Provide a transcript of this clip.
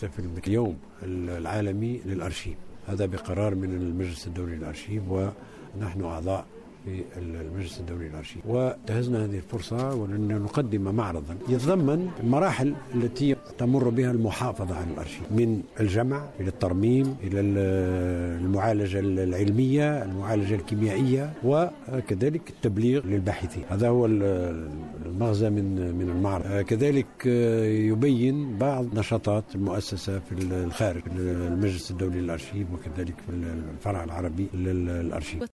نحتفل باليوم العالمي للأرشيف، هذا بقرار من المجلس الدولي للأرشيف، ونحن أعضاء في المجلس الدولي للأرشيف، وانتهزنا هذه الفرصة ولأن نقدم معرضا يتضمن المراحل التي تمر بها المحافظة على الأرشيف، من الجمع إلى الترميم إلى المعالجة العلمية، المعالجة الكيميائية، وكذلك التبليغ للباحثين. هذا هو المغزى من المعرض. كذلك يبين بعض نشاطات المؤسسة في الخارج، المجلس الدولي للأرشيف، وكذلك في الفرع العربي للأرشيف.